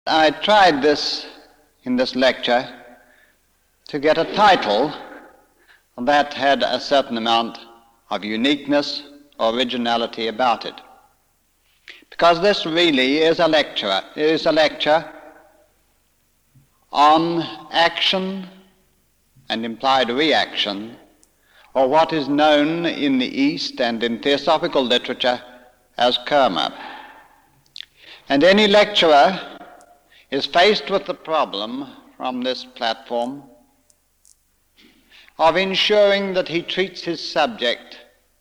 I tried this in this lecture to get a title that had a certain amount of uniqueness, originality about it. Because this really is a lecture on action and implied reaction, or what is known in the East and in theosophical literature as karma. And any lecturer is faced with the problem from this platform of ensuring that he treats his subject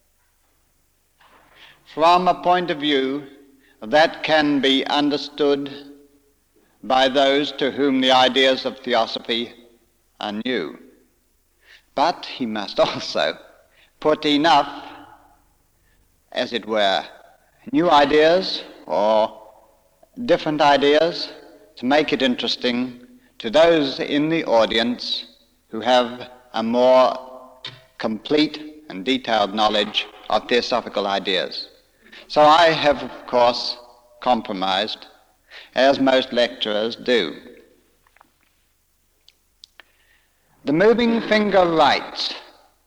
from a point of view that can be understood by those to whom the ideas of theosophy are new. But he must also put enough, as it were, new ideas or different ideas to make it interesting to those in the audience who have a more complete and detailed knowledge of theosophical ideas. So I have, of course, compromised, as most lecturers do. The moving finger writes.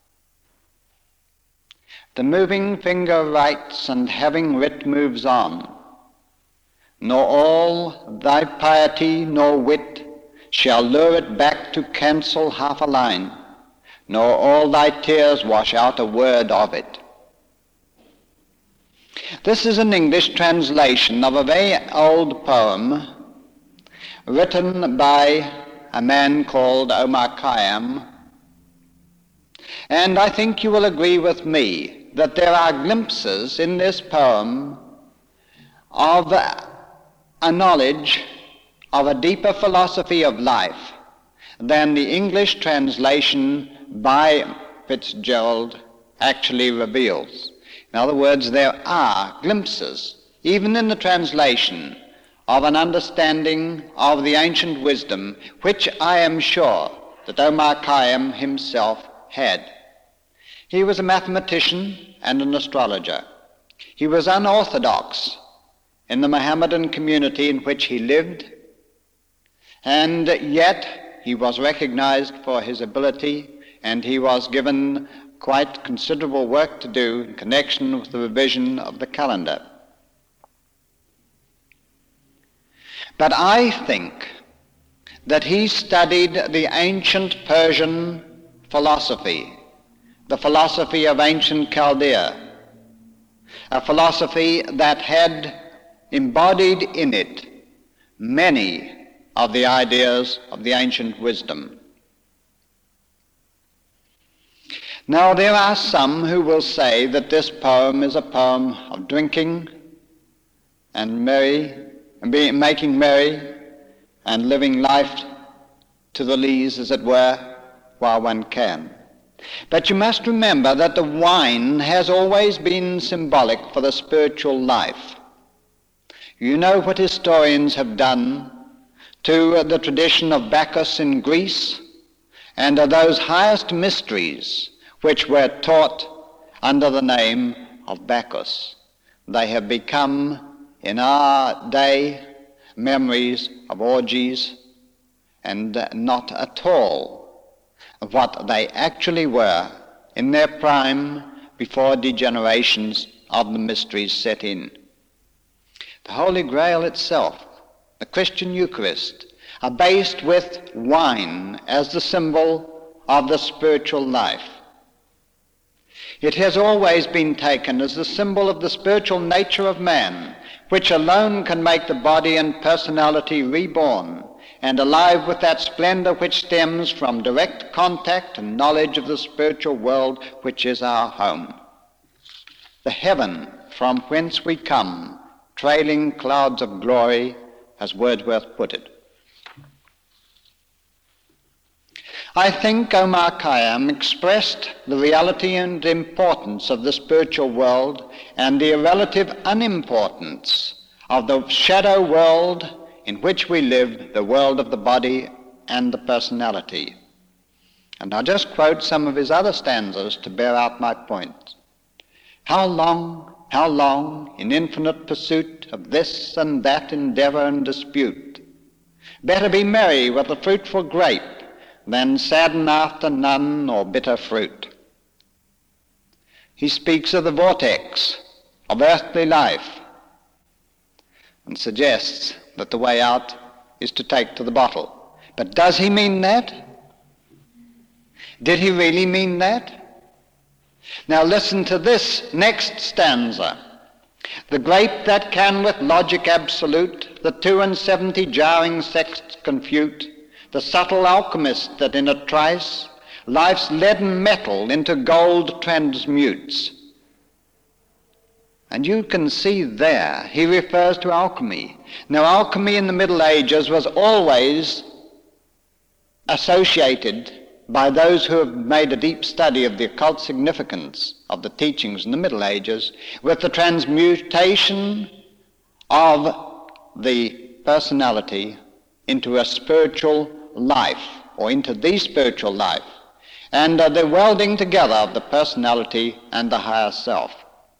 The moving finger writes, and having writ moves on. Nor all thy piety nor wit shall lure it back to cancel half a line, nor all thy tears wash out a word of it. This is an English translation of a very old poem written by a man called Omar Khayyam, and I think you will agree with me that there are glimpses in this poem of a knowledge of a deeper philosophy of life than the English translation by Fitzgerald actually reveals. In other words, there are glimpses, even in the translation, of an understanding of the ancient wisdom, which I am sure that Omar Khayyam himself had. He was a mathematician and an astrologer. He was unorthodox in the Mohammedan community in which he lived, and yet he was recognized for his ability, and he was given quite considerable work to do in connection with the revision of the calendar. But I think that he studied the ancient Persian philosophy, the philosophy of ancient Chaldea, a philosophy that had embodied in it many of the ideas of the ancient wisdom. Now, there are some who will say that this poem is a poem of drinking and making merry and living life to the lees, as it were, while one can. But you must remember that the wine has always been symbolic for the spiritual life. You know what historians have done to the tradition of Bacchus in Greece and of those highest mysteries which were taught under the name of Bacchus. They have become, in our day, memories of orgies and not at all of what they actually were in their prime before degenerations of the mysteries set in. The Holy Grail itself, the Christian Eucharist, are based with wine as the symbol of the spiritual life. It has always been taken as the symbol of the spiritual nature of man, which alone can make the body and personality reborn and alive with that splendor which stems from direct contact and knowledge of the spiritual world which is our home. The heaven from whence we come, trailing clouds of glory, as Wordsworth put it. I think Omar Khayyam expressed the reality and importance of the spiritual world and the relative unimportance of the shadow world in which we live, the world of the body and the personality. And I'll just quote some of his other stanzas to bear out my point. How long, in infinite pursuit of this and that endeavor and dispute, Better be merry with the fruitful grape than sadden after none or bitter fruit. He speaks of the vortex of earthly life and suggests that the way out is to take to the bottle. But does he mean that? Did he really mean that? Now listen to this next stanza. The grape that can with logic absolute the 72 jarring sects confute, the subtle alchemist that in a trice life's leaden metal into gold transmutes. And you can see there he refers to alchemy. Now alchemy in the Middle Ages was always associated by those who have made a deep study of the occult significance of the teachings in the Middle Ages with the transmutation of the personality into a spiritual life, or into the spiritual life, and the welding together of the personality and the higher self.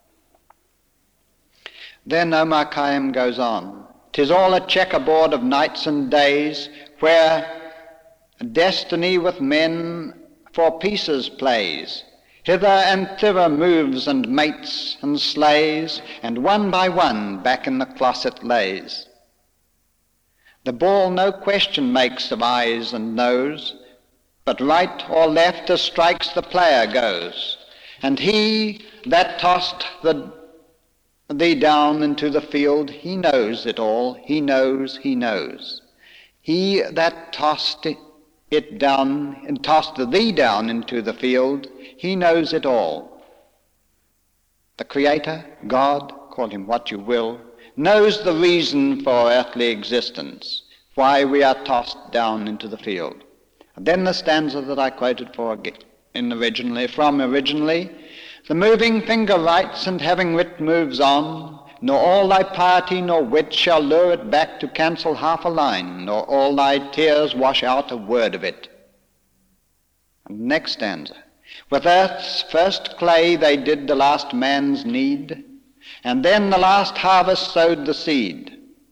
Then Omar Khayyam goes on. 'Tis all a checkerboard of nights and days, where destiny with men for pieces plays, hither and thither moves and mates and slays, and one by one back in the closet lays. The ball no question makes of eyes and nose, but right or left as strikes the player goes, and he that tossed thee down into the field, he knows it all, he knows. He that tossed it down and tossed thee down into the field, he knows it all. The Creator, God, call him what you will, knows the reason for earthly existence, why we are tossed down into the field. And then the stanza that I quoted originally, the moving finger writes, and having writ moves on, nor all thy piety nor wit shall lure it back to cancel half a line, nor all thy tears wash out a word of it. And next stanza. With earth's first clay they did the last man's need, and then the last harvest sowed the seed.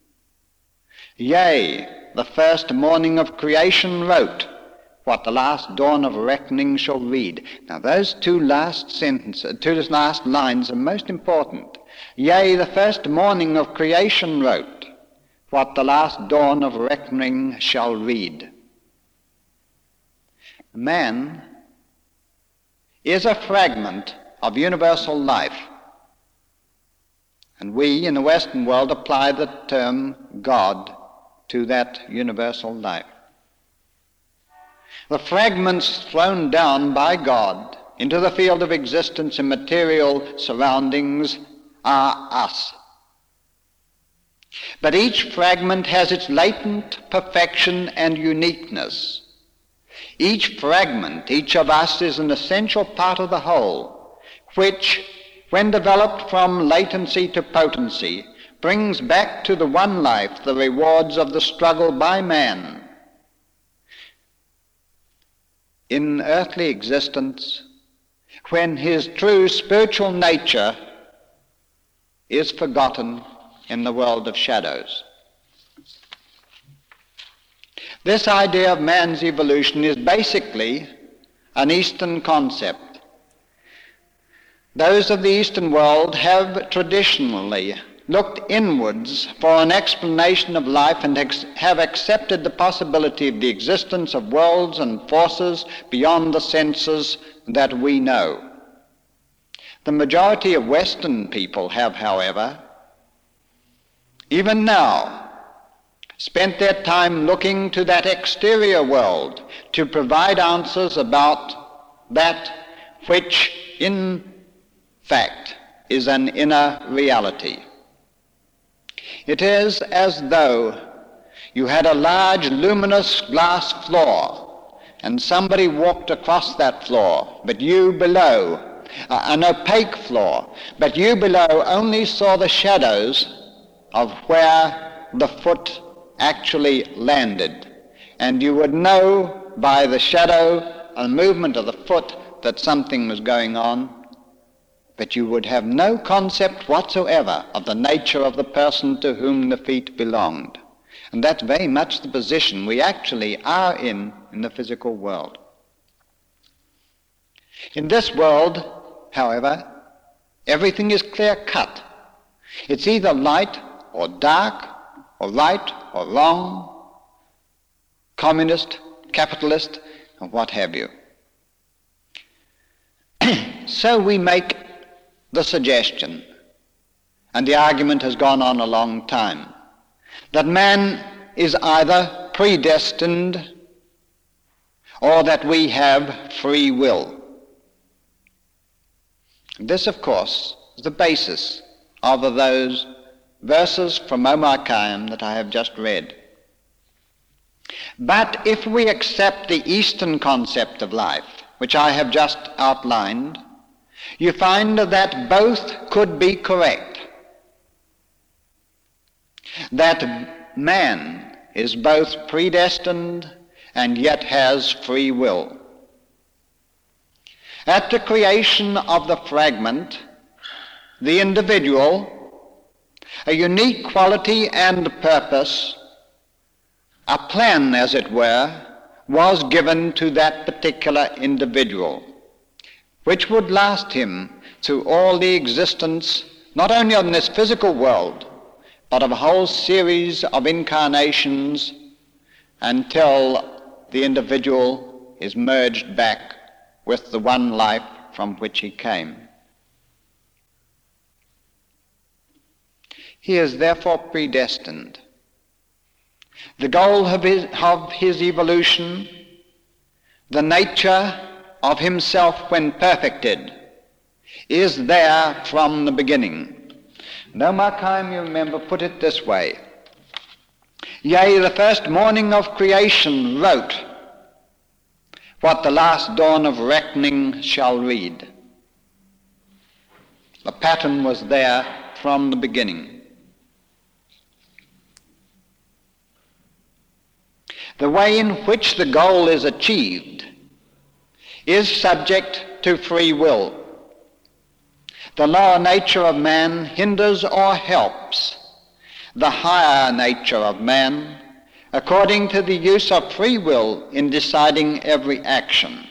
Yea, the first morning of creation wrote what the last dawn of reckoning shall read. Now those two last lines are most important. Yea, the first morning of creation wrote what the last dawn of reckoning shall read. Man is a fragment of universal life, and we in the Western world apply the term God to that universal life. The fragments thrown down by God into the field of existence in material surroundings are us. But each fragment has its latent perfection and uniqueness. Each fragment, each of us, is an essential part of the whole, which, when developed from latency to potency, brings back to the one life the rewards of the struggle by man in earthly existence, when his true spiritual nature is forgotten in the world of shadows. This idea of man's evolution is basically an Eastern concept. Those of the Eastern world have traditionally looked inwards for an explanation of life and have accepted the possibility of the existence of worlds and forces beyond the senses that we know. The majority of Western people have, however, even now, spent their time looking to that exterior world to provide answers about that which, in fact, is an inner reality. It is as though you had a large luminous glass floor and somebody walked across that floor, but you below, an opaque floor, but you below only saw the shadows of where the foot actually landed. And you would know by the shadow and movement of the foot that something was going on, but you would have no concept whatsoever of the nature of the person to whom the feet belonged. And that's very much the position we actually are in the physical world. In this world, however, everything is clear-cut. It's either light or dark, or right or wrong, communist, capitalist, or what have you. So we make the suggestion, and the argument has gone on a long time, that man is either predestined or that we have free will. This, of course, is the basis of those verses from Omar Khayyam that I have just read. But if we accept the Eastern concept of life, which I have just outlined, you find that both could be correct. That man is both predestined and yet has free will. At the creation of the fragment, the individual, a unique quality and purpose, a plan, as it were, was given to that particular individual, which would last him through all the existence, not only of this physical world, but of a whole series of incarnations until the individual is merged back with the one life from which he came. He is therefore predestined. The goal of his evolution, the nature of himself when perfected, is there from the beginning. And Omar Khayyam, you remember, put it this way: Yea, the first morning of creation wrote what the last dawn of reckoning shall read. The pattern was there from the beginning. The way in which the goal is achieved is subject to free will. The lower nature of man hinders or helps the higher nature of man according to the use of free will in deciding every action.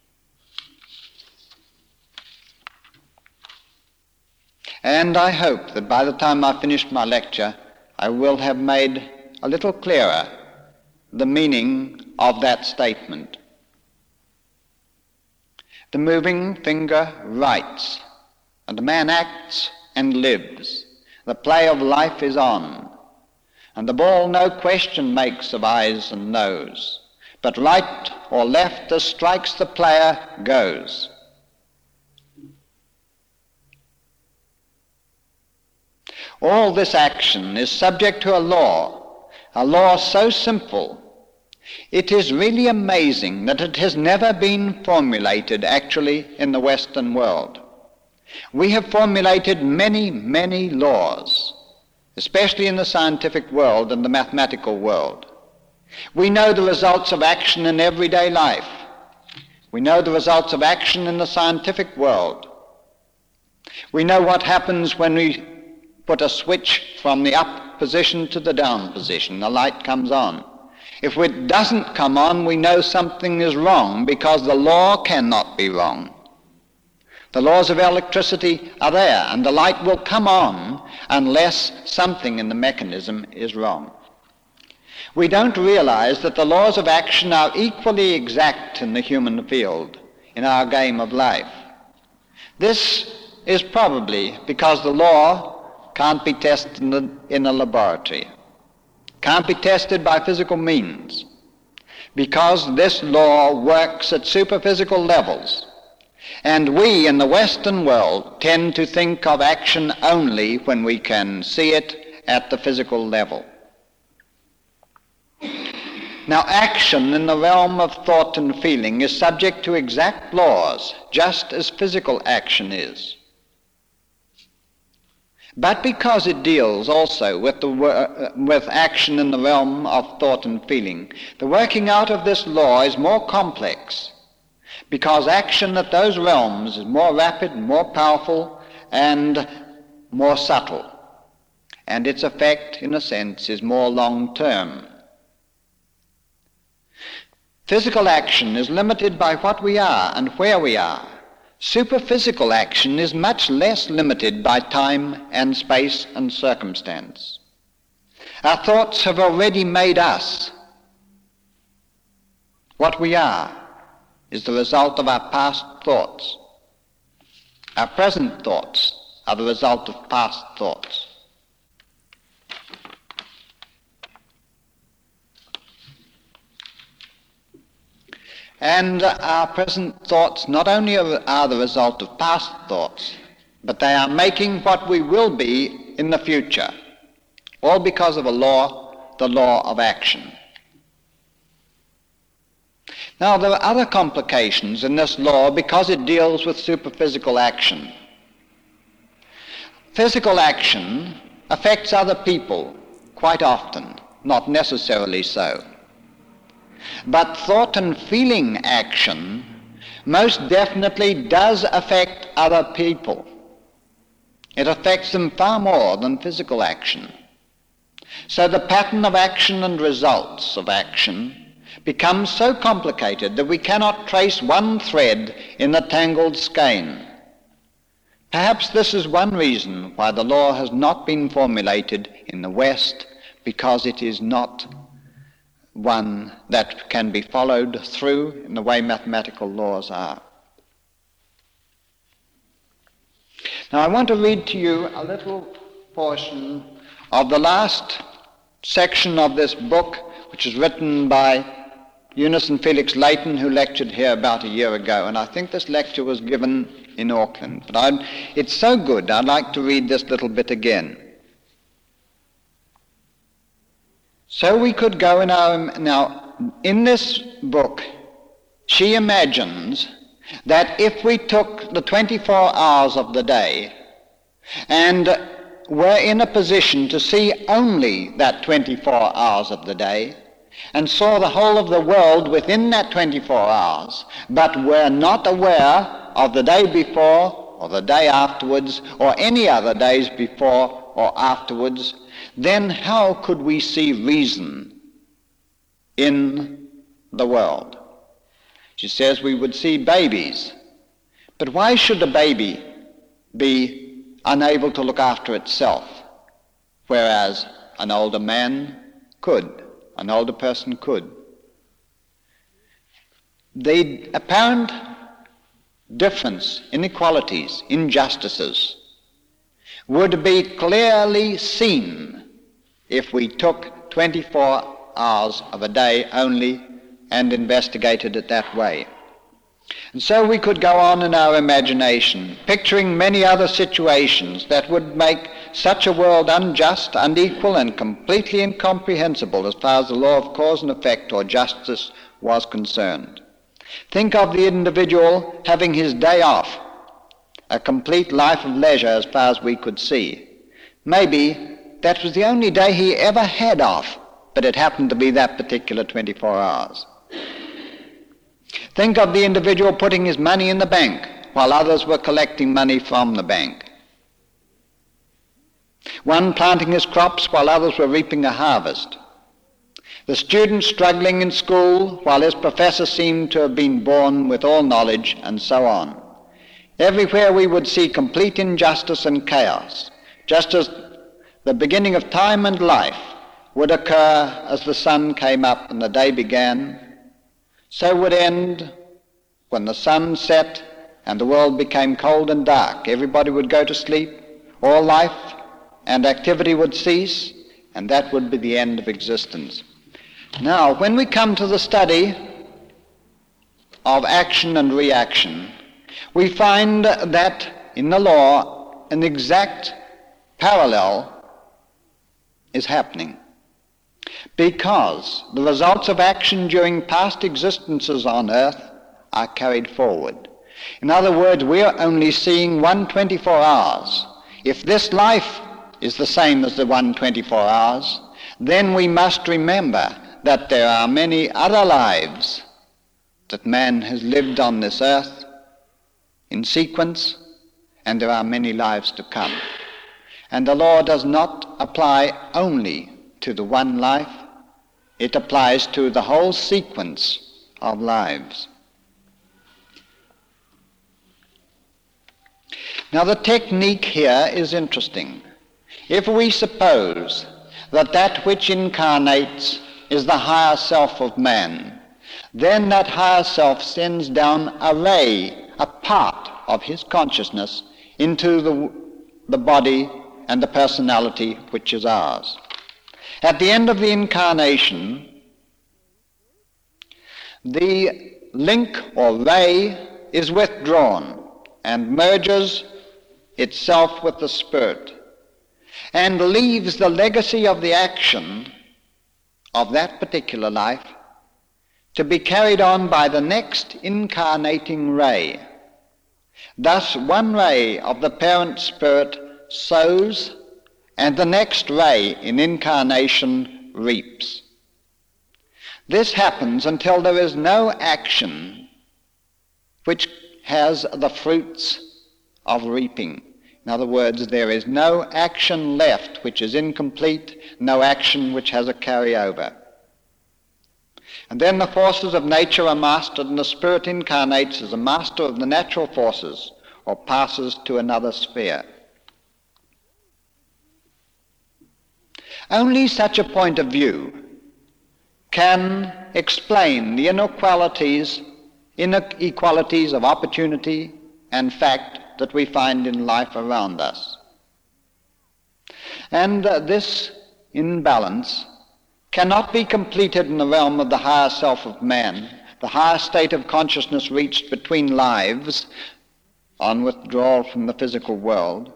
And I hope that by the time I finish my lecture, I will have made a little clearer the meaning of that statement. The moving finger writes, and the man acts and lives. The play of life is on, and the ball no question makes of eyes and nose, but right or left as strikes the player goes. All this action is subject to a law so simple, it is really amazing that it has never been formulated actually in the Western world. We have formulated many, many laws, especially in the scientific world and the mathematical world. We know the results of action in everyday life. We know the results of action in the scientific world. We know what happens when we put a switch from the up position to the down position. The light comes on. If it doesn't come on, we know something is wrong because the law cannot be wrong. The laws of electricity are there, and the light will come on unless something in the mechanism is wrong. We don't realize that the laws of action are equally exact in the human field, in our game of life. This is probably because the law can't be tested in a laboratory, can't be tested by physical means, because this law works at superphysical levels. And we in the Western world tend to think of action only when we can see it at the physical level. Now, action in the realm of thought and feeling is subject to exact laws, just as physical action is. But because it deals also with action in the realm of thought and feeling, the working out of this law is more complex, because action at those realms is more rapid, more powerful, and more subtle. and its effect, in a sense, is more long-term. Physical action is limited by what we are and where we are. Superphysical action is much less limited by time and space and circumstance. Our thoughts have already made us. What we are is the result of our past thoughts. Our present thoughts are the result of past thoughts. And our present thoughts not only are the result of past thoughts, but they are making what we will be in the future, all because of a law, the law of action. Now, there are other complications in this law because it deals with superphysical action. Physical action affects other people quite often, not necessarily so. But thought and feeling action most definitely does affect other people. It affects them far more than physical action. So the pattern of action and results of action becomes so complicated that we cannot trace one thread in the tangled skein. Perhaps this is one reason why the law has not been formulated in the West, because it is not one that can be followed through in the way mathematical laws are. Now I want to read to you a little portion of the last section of this book, which is written by Eunice and Felix Layton, who lectured here about a year ago, and I think this lecture was given in Auckland. But it's so good, I'd like to read this little bit again. So we could go now, in this book, she imagines that if we took the 24 hours of the day and were in a position to see only that 24 hours of the day and saw the whole of the world within that 24 hours, but were not aware of the day before or the day afterwards or any other days before or afterwards, then how could we see reason in the world? She says we would see babies. But why should a baby be unable to look after itself, whereas an older man could, an older person could? The apparent difference, inequalities, injustices would be clearly seen if we took 24 hours of a day only and investigated it that way. And so we could go on in our imagination, picturing many other situations that would make such a world unjust, unequal, and completely incomprehensible as far as the law of cause and effect or justice was concerned. Think of the individual having his day off, a complete life of leisure as far as we could see. Maybe that was the only day he ever had off, but it happened to be that particular 24 hours. Think of the individual putting his money in the bank while others were collecting money from the bank. One planting his crops while others were reaping a harvest. The student struggling in school while his professor seemed to have been born with all knowledge, and so on. Everywhere we would see complete injustice and chaos, just as the beginning of time and life would occur as the sun came up and the day began, so would end when the sun set and the world became cold and dark. Everybody would go to sleep, all life and activity would cease, and that would be the end of existence. Now, when we come to the study of action and reaction, we find that in the law an exact parallel is happening, because the results of action during past existences on earth are carried forward. In other words, we are only seeing 124 hours. If this life is the same as the 124 hours, then we must remember that there are many other lives that man has lived on this earth in sequence, and there are many lives to come. And the law does not apply only to the one life, it applies to the whole sequence of lives. Now the technique here is interesting. If we suppose that that which incarnates is the higher self of man, then that higher self sends down a ray, a part of his consciousness, into the body and the personality which is ours. At the end of the incarnation, the link or ray is withdrawn and merges itself with the spirit and leaves the legacy of the action of that particular life to be carried on by the next incarnating ray. Thus one ray of the parent spirit sows, and the next ray in incarnation reaps. This happens until there is no action which has the fruits of reaping. In other words, there is no action left which is incomplete, no action which has a carryover. And then the forces of nature are mastered, and the spirit incarnates as a master of the natural forces, or passes to another sphere. Only such a point of view can explain the inequalities of opportunity and fact that we find in life around us. And this imbalance cannot be completed in the realm of the higher self of man, the higher state of consciousness reached between lives on withdrawal from the physical world,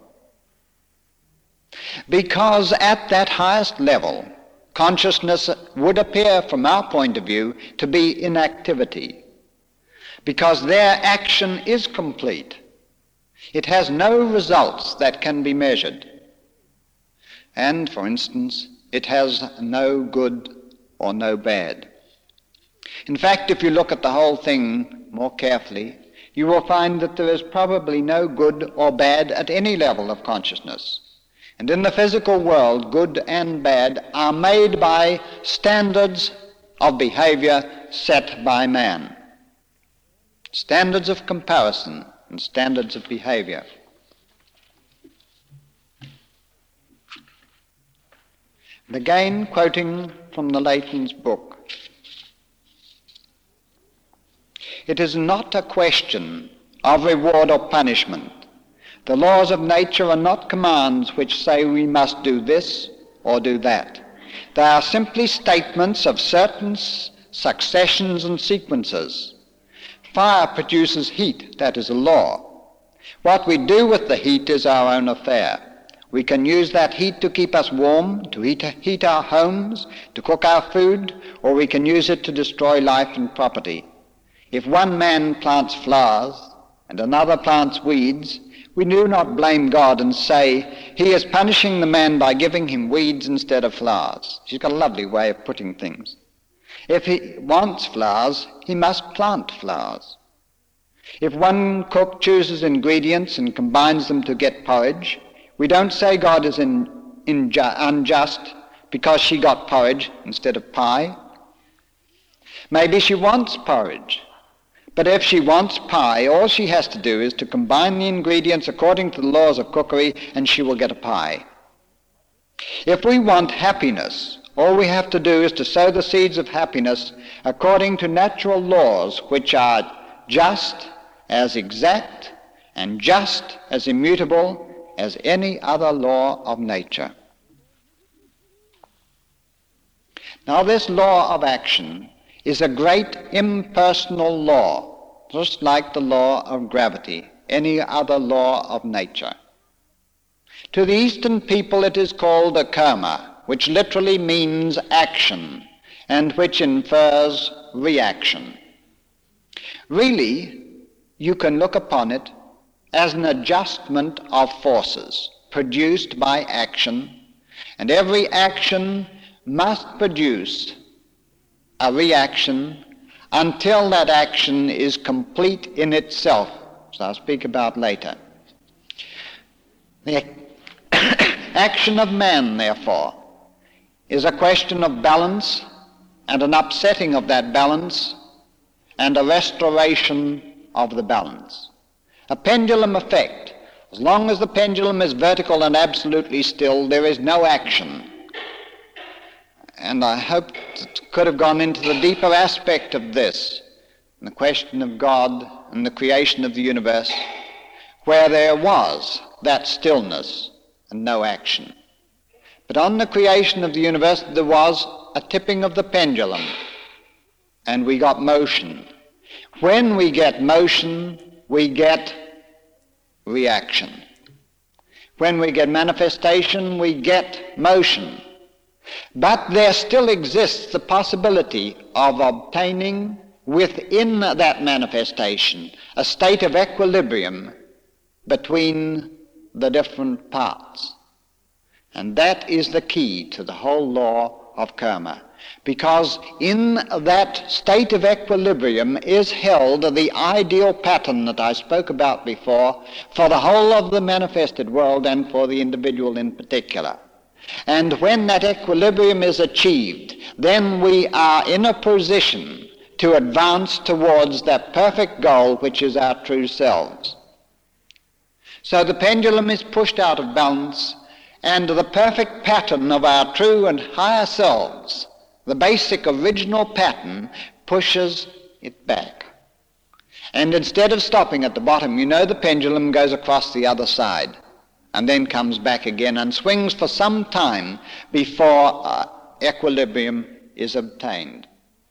because at that highest level, consciousness would appear, from our point of view, to be inactivity, because their action is complete. It has no results that can be measured. And, for instance, it has no good or no bad. In fact, if you look at the whole thing more carefully, you will find that there is probably no good or bad at any level of consciousness. And in the physical world, good and bad are made by standards of behavior set by man. Standards of comparison and standards of behavior. And again, quoting from the Leighton's book, it is not a question of reward or punishment. The laws of nature are not commands which say we must do this or do that. They are simply statements of certain successions and sequences. Fire produces heat, that is a law. What we do with the heat is our own affair. We can use that heat to keep us warm, to heat our homes, to cook our food, or we can use it to destroy life and property. If one man plants flowers and another plants weeds, we do not blame God and say, he is punishing the man by giving him weeds instead of flowers. She's got a lovely way of putting things. If he wants flowers, he must plant flowers. If one cook chooses ingredients and combines them to get porridge, we don't say God is unjust because she got porridge instead of pie. Maybe she wants porridge. But if she wants pie, all she has to do is to combine the ingredients according to the laws of cookery, and she will get a pie. If we want happiness, all we have to do is to sow the seeds of happiness according to natural laws, which are just as exact and just as immutable as any other law of nature. Now, this law of action is a great impersonal law, just like the law of gravity, any other law of nature. To the Eastern people it is called a karma, which literally means action, and which infers reaction. Really, you can look upon it as an adjustment of forces produced by action, and every action must produce a reaction until that action is complete in itself, which I'll speak about later. The action of man, therefore, is a question of balance and an upsetting of that balance and a restoration of the balance. A pendulum effect. As long as the pendulum is vertical and absolutely still, there is no action. And I hope it could have gone into the deeper aspect of this, the question of God and the creation of the universe, where there was that stillness and no action. But on the creation of the universe, there was a tipping of the pendulum, and we got motion. When we get motion, we get reaction. When we get manifestation, we get motion. But there still exists the possibility of obtaining within that manifestation a state of equilibrium between the different parts. And that is the key to the whole law of karma. Because in that state of equilibrium is held the ideal pattern that I spoke about before for the whole of the manifested world and for the individual in particular. And when that equilibrium is achieved, then we are in a position to advance towards that perfect goal which is our true selves. So the pendulum is pushed out of balance, and the perfect pattern of our true and higher selves, the basic original pattern, pushes it back. And instead of stopping at the bottom, the pendulum goes across the other side and then comes back again and swings for some time before equilibrium is obtained.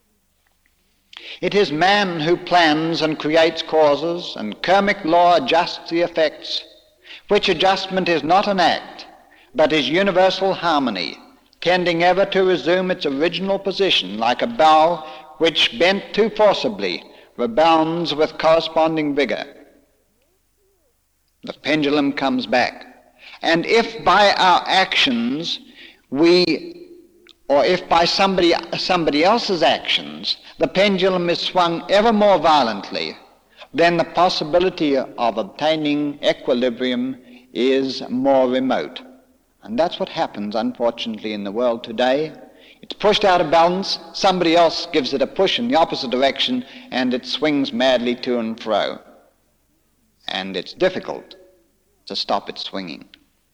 It is man who plans and creates causes, and karmic law adjusts the effects, which adjustment is not an act, but is universal harmony, tending ever to resume its original position, like a bow which, bent too forcibly, rebounds with corresponding vigor. The pendulum comes back. And if by our actions or if by somebody else's actions, the pendulum is swung ever more violently, then the possibility of obtaining equilibrium is more remote. And that's what happens, unfortunately, in the world today. It's pushed out of balance, somebody else gives it a push in the opposite direction, and it swings madly to and fro. And it's difficult to stop it swinging.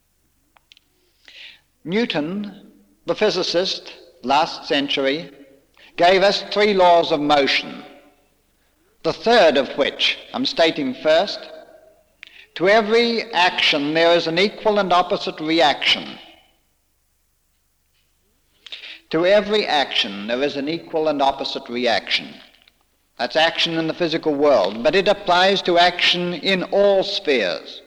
Newton, the physicist, last century, gave us 3 laws of motion, the third of which I'm stating first. To every action there is an equal and opposite reaction. To every action there is an equal and opposite reaction. That's action in the physical world, but it applies to action in all spheres.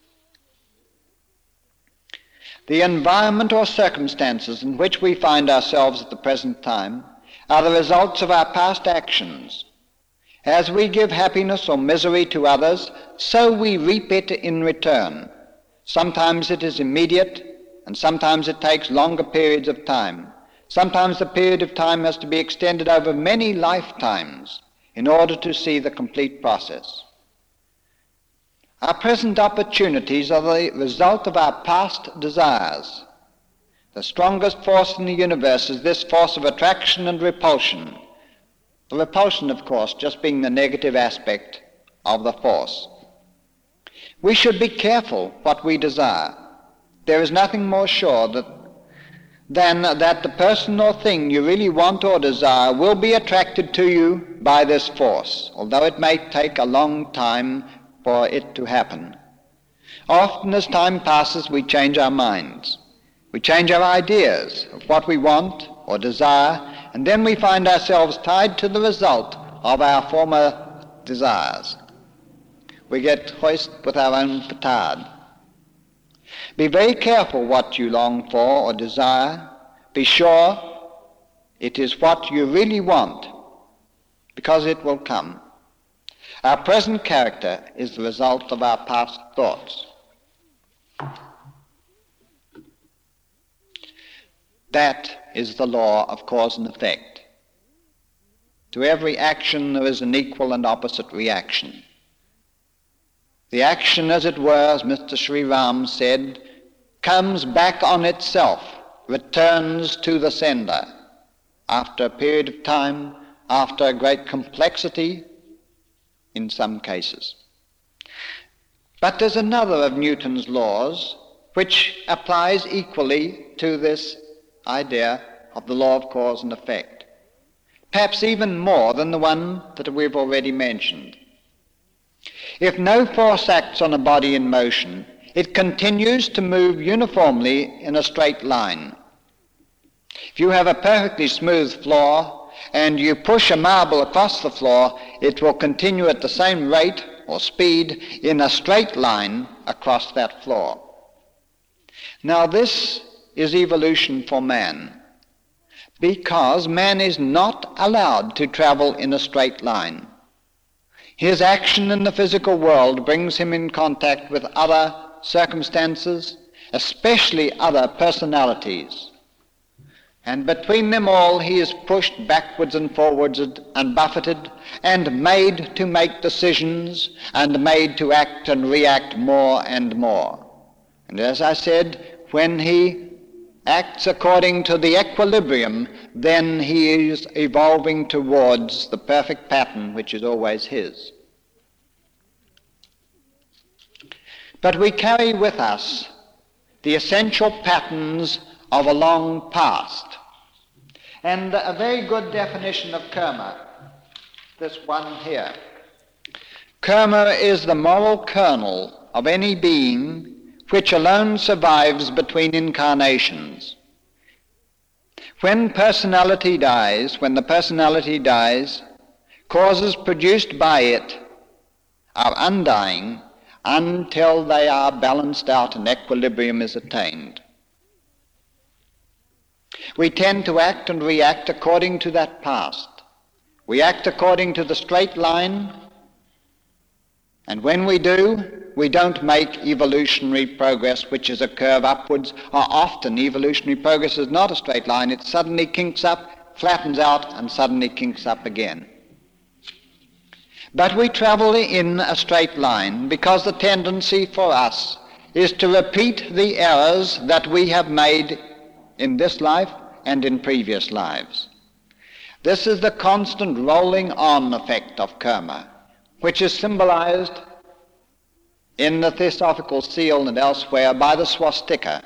The environment or circumstances in which we find ourselves at the present time are the results of our past actions. As we give happiness or misery to others, so we reap it in return. Sometimes it is immediate, and sometimes it takes longer periods of time. Sometimes the period of time has to be extended over many lifetimes in order to see the complete process. Our present opportunities are the result of our past desires. The strongest force in the universe is this force of attraction and repulsion. The repulsion, of course, just being the negative aspect of the force. We should be careful what we desire. There is nothing more sure than that the person or thing you really want or desire will be attracted to you by this force, although it may take a long time for it to happen. Often as time passes, we change our minds. We change our ideas of what we want or desire, and then we find ourselves tied to the result of our former desires. We get hoisted with our own petard. Be very careful what you long for or desire. Be sure it is what you really want, because it will come. Our present character is the result of our past thoughts. That is the law of cause and effect. To every action there is an equal and opposite reaction. The action, as it were, as Mr. Sri Ram said, comes back on itself, returns to the sender after a period of time, after a great complexity in some cases. But there's another of Newton's laws which applies equally to this idea of the law of cause and effect, perhaps even more than the one that we've already mentioned. If no force acts on a body in motion, it continues to move uniformly in a straight line. If you have a perfectly smooth floor and you push a marble across the floor, it will continue at the same rate or speed in a straight line across that floor. Now this is evolution for man, because man is not allowed to travel in a straight line. His action in the physical world brings him in contact with other circumstances, especially other personalities. And between them all he is pushed backwards and forwards and buffeted and made to make decisions and made to act and react more and more. And as I said, when he acts according to the equilibrium, then he is evolving towards the perfect pattern which is always his. But we carry with us the essential patterns of a long past. And a very good definition of karma, this one here. Karma is the moral kernel of any being which alone survives between incarnations. When the personality dies, causes produced by it are undying until they are balanced out and equilibrium is attained. We tend to act and react according to that past. We act according to the straight line, and when we do, we don't make evolutionary progress, which is a curve upwards, or often evolutionary progress is not a straight line. It suddenly kinks up, flattens out, and suddenly kinks up again. But we travel in a straight line because the tendency for us is to repeat the errors that we have made in this life and in previous lives. This is the constant rolling on effect of karma, which is symbolized in the Theosophical Seal and elsewhere by the swastika.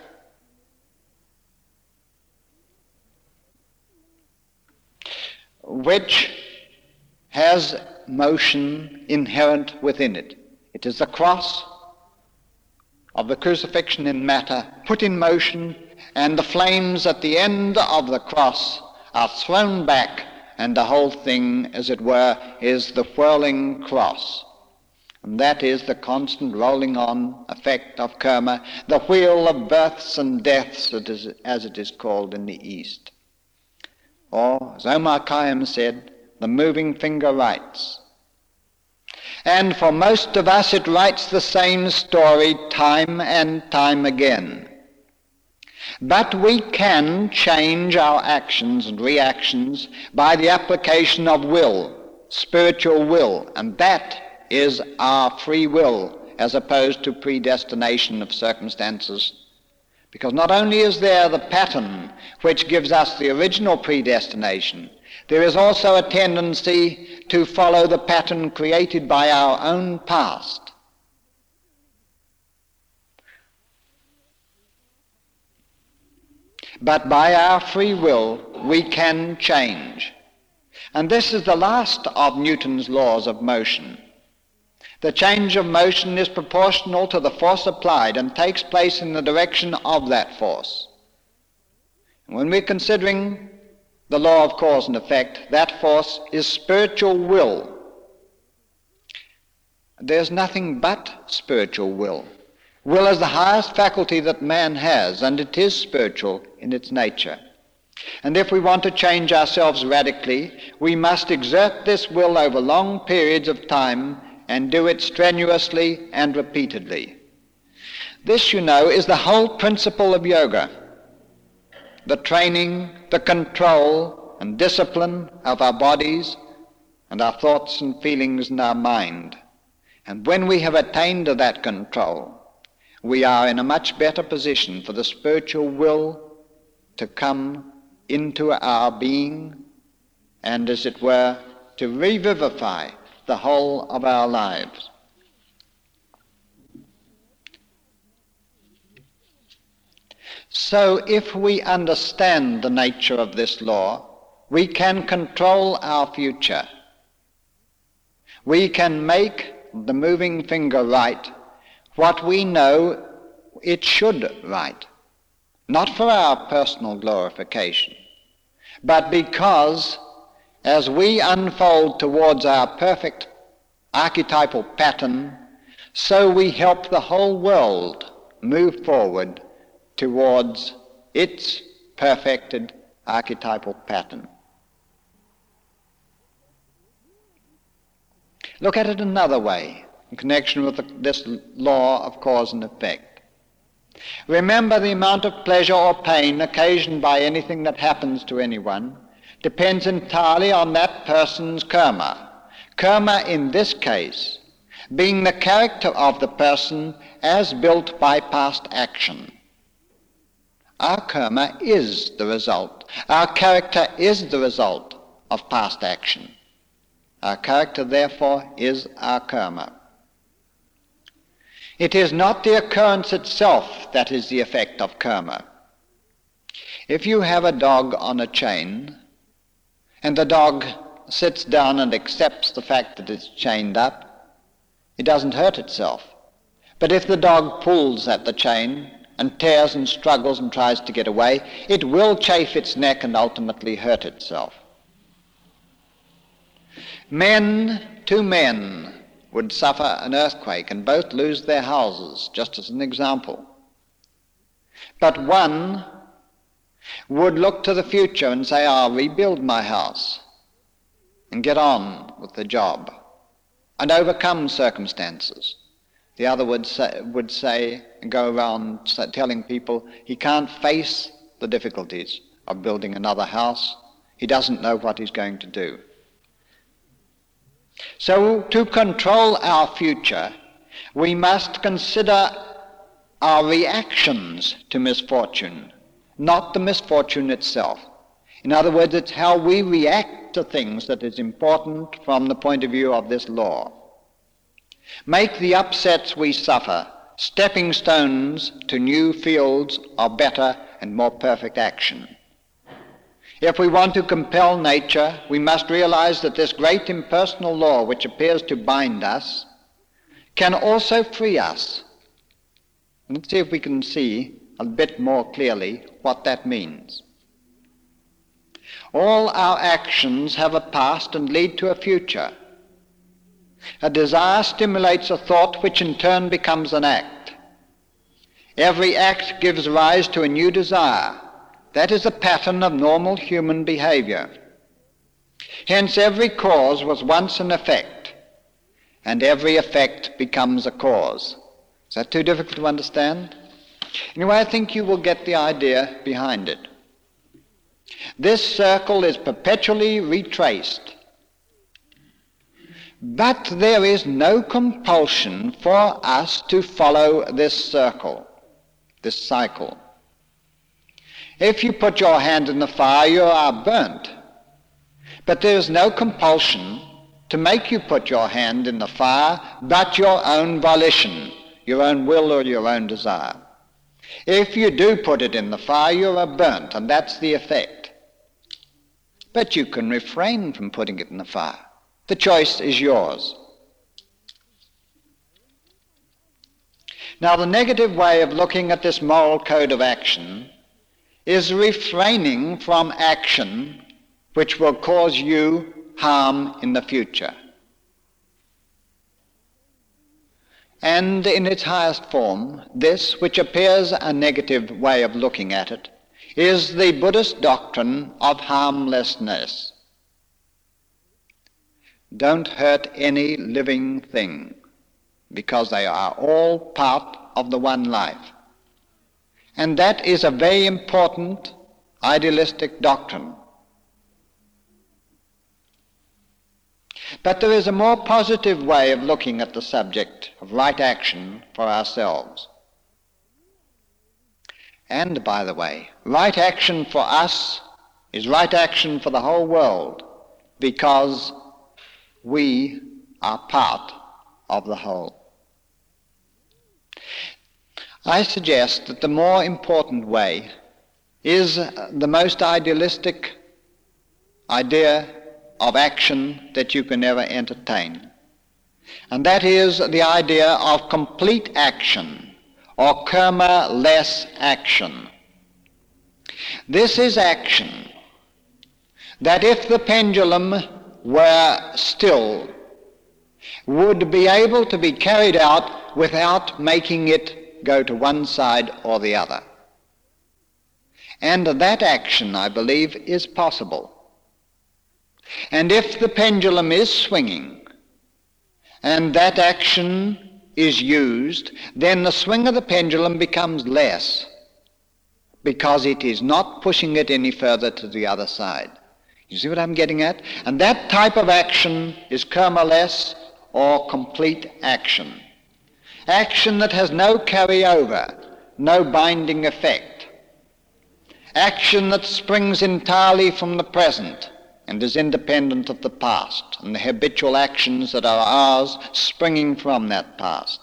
Which has motion inherent within it. It is the cross of the crucifixion in matter put in motion, and the flames at the end of the cross are thrown back, and the whole thing, as it were, is the whirling cross. And that is the constant rolling on effect of karma, the wheel of births and deaths, as it is called in the East. Or, as Omar Khayyam said, the moving finger writes. And for most of us it writes the same story time and time again. But we can change our actions and reactions by the application of will, spiritual will, and that is our free will as opposed to predestination of circumstances. Because not only is there the pattern which gives us the original predestination, there is also a tendency to follow the pattern created by our own past. But by our free will, we can change. And this is the last of Newton's laws of motion. The change of motion is proportional to the force applied and takes place in the direction of that force. And when we're considering the law of cause and effect, that force is spiritual will. There's nothing but spiritual will. Will is the highest faculty that man has, and it is spiritual in its nature. And if we want to change ourselves radically, we must exert this will over long periods of time and do it strenuously and repeatedly. This, you know, is the whole principle of yoga. The training, the control and discipline of our bodies and our thoughts and feelings and our mind. And when we have attained to that control, we are in a much better position for the spiritual will to come into our being and, as it were, to revivify the whole of our lives. So if we understand the nature of this law, we can control our future. We can make the moving finger write what we know it should write, not for our personal glorification, but because as we unfold towards our perfect archetypal pattern, so we help the whole world move forward towards its perfected archetypal pattern. Look at it another way, in connection with this law of cause and effect. Remember, the amount of pleasure or pain occasioned by anything that happens to anyone depends entirely on that person's karma. Karma, in this case, being the character of the person as built by past action. Our karma is the result. Our character is the result of past action. Our character, therefore, is our karma. It is not the occurrence itself that is the effect of karma. If you have a dog on a chain, and the dog sits down and accepts the fact that it's chained up, it doesn't hurt itself. But if the dog pulls at the chain and tears and struggles and tries to get away, it will chafe its neck and ultimately hurt itself. Two men would suffer an earthquake and both lose their houses, just as an example. But one would look to the future and say, I'll rebuild my house and get on with the job and overcome circumstances. The other would say, go around telling people he can't face the difficulties of building another house. He doesn't know what he's going to do. So to control our future, we must consider our reactions to misfortune, not the misfortune itself. In other words, it's how we react to things that is important from the point of view of this law. Make the upsets we suffer stepping stones to new fields of better and more perfect action. If we want to compel nature, we must realize that this great impersonal law, which appears to bind us, can also free us. Let's see if we can see a bit more clearly what that means. All our actions have a past and lead to a future. A desire stimulates a thought, which in turn becomes an act. Every act gives rise to a new desire. That is a pattern of normal human behavior. Hence, every cause was once an effect, and every effect becomes a cause. Is that too difficult to understand? Anyway, I think you will get the idea behind it. This circle is perpetually retraced. But there is no compulsion for us to follow this circle, this cycle. If you put your hand in the fire, you are burnt. But there is no compulsion to make you put your hand in the fire, but your own volition, your own will or your own desire. If you do put it in the fire, you are burnt, and that's the effect. But you can refrain from putting it in the fire. The choice is yours. Now, the negative way of looking at this moral code of action is refraining from action which will cause you harm in the future. And in its highest form, this, which appears a negative way of looking at it, is the Buddhist doctrine of harmlessness. Don't hurt any living thing, because they are all part of the one life. And that is a very important idealistic doctrine. But there is a more positive way of looking at the subject of right action for ourselves. And, by the way, right action for us is right action for the whole world, because we are part of the whole. I suggest that the more important way is the most idealistic idea of action that you can ever entertain. And that is the idea of complete action, or karma-less action. This is action that, if the pendulum were still, would be able to be carried out without making it go to one side or the other. And that action, I believe, is possible. And if the pendulum is swinging, and that action is used, then the swing of the pendulum becomes less, because it is not pushing it any further to the other side. You see what I'm getting at? And that type of action is karma-less, or complete action. Action that has no carryover, no binding effect. Action that springs entirely from the present and is independent of the past, and the habitual actions that are ours springing from that past.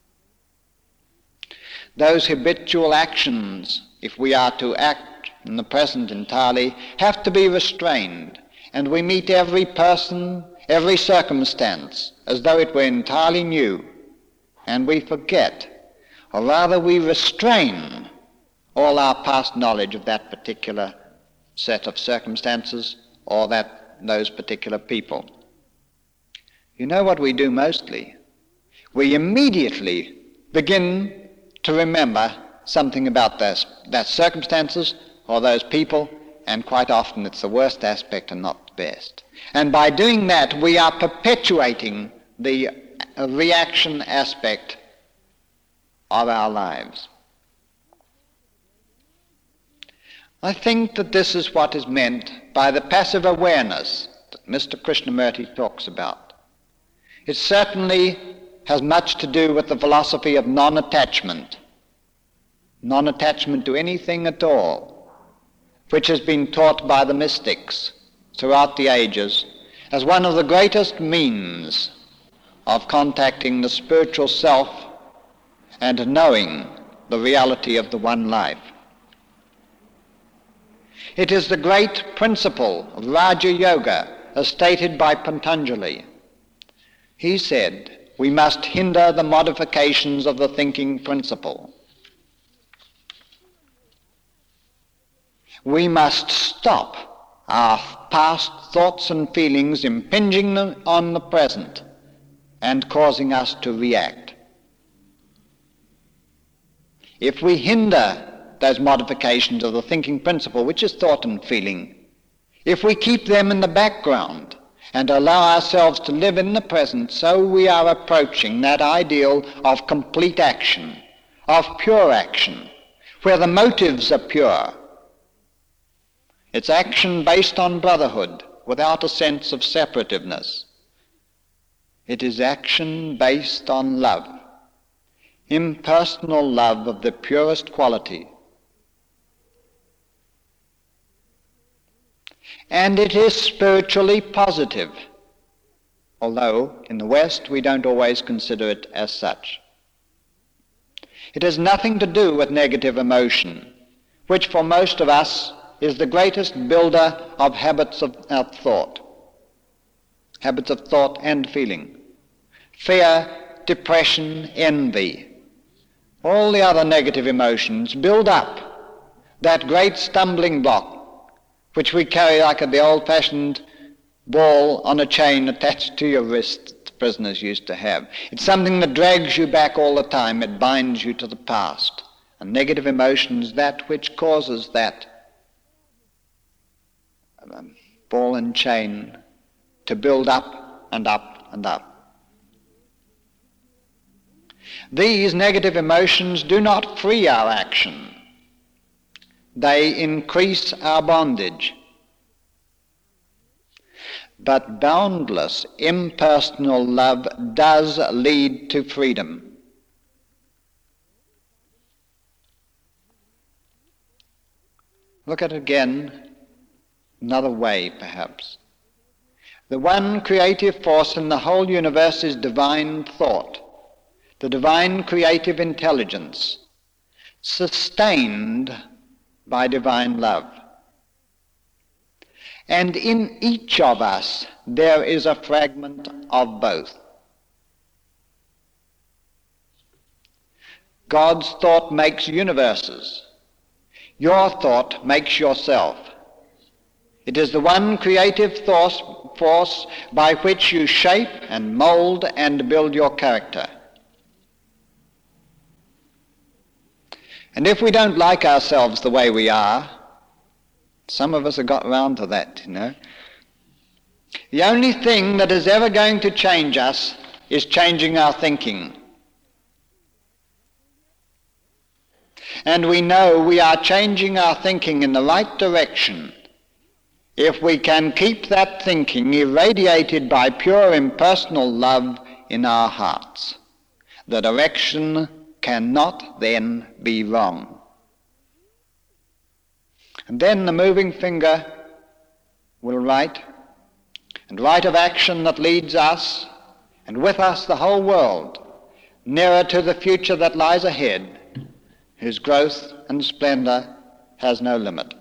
Those habitual actions, if we are to act in the present entirely, have to be restrained, and we meet every person, every circumstance, as though it were entirely new, and we forget, or rather we restrain all our past knowledge of that particular set of circumstances or those particular people. You know what we do mostly? We immediately begin to remember something about those circumstances or those people, and quite often it's the worst aspect and not the best. And by doing that, we are perpetuating the reaction aspect of our lives. I think that this is what is meant by the passive awareness that Mr. Krishnamurti talks about. It certainly has much to do with the philosophy of non-attachment to anything at all, which has been taught by the mystics throughout the ages as one of the greatest means of contacting the spiritual self and knowing the reality of the one life. It is the great principle of Raja Yoga, as stated by Patanjali. He said, we must hinder the modifications of the thinking principle. We must stop our past thoughts and feelings impinging on the present and causing us to react. If we hinder those modifications of the thinking principle, which is thought and feeling, if we keep them in the background and allow ourselves to live in the present, so we are approaching that ideal of complete action, of pure action, where the motives are pure. It's action based on brotherhood, without a sense of separativeness. It is action based on love, impersonal love of the purest quality. And it is spiritually positive, although in the West we don't always consider it as such. It has nothing to do with negative emotion, which for most of us is the greatest builder of habits of thought and feeling. Fear, depression, envy, all the other negative emotions build up that great stumbling block which we carry like the old-fashioned ball on a chain attached to your wrist the prisoners used to have. It's something that drags you back all the time. It binds you to the past. And negative emotions, that which causes that ball and chain to build up and up and up. These negative emotions do not free our action. They increase our bondage. But boundless, impersonal love does lead to freedom. Look at it again, another way perhaps. The one creative force in the whole universe is divine thought, the divine creative intelligence, sustained by divine love. And in each of us there is a fragment of both. God's thought makes universes. Your thought makes yourself. It is the one creative force by which you shape and mold and build your character. And if we don't like ourselves the way we are, some of us have got round to that, the only thing that is ever going to change us is changing our thinking. And we know we are changing our thinking in the right direction if we can keep that thinking irradiated by pure impersonal love in our hearts. The direction cannot then be wrong. And then the moving finger will write, and write of action that leads us, and with us the whole world, nearer to the future that lies ahead, whose growth and splendor has no limit.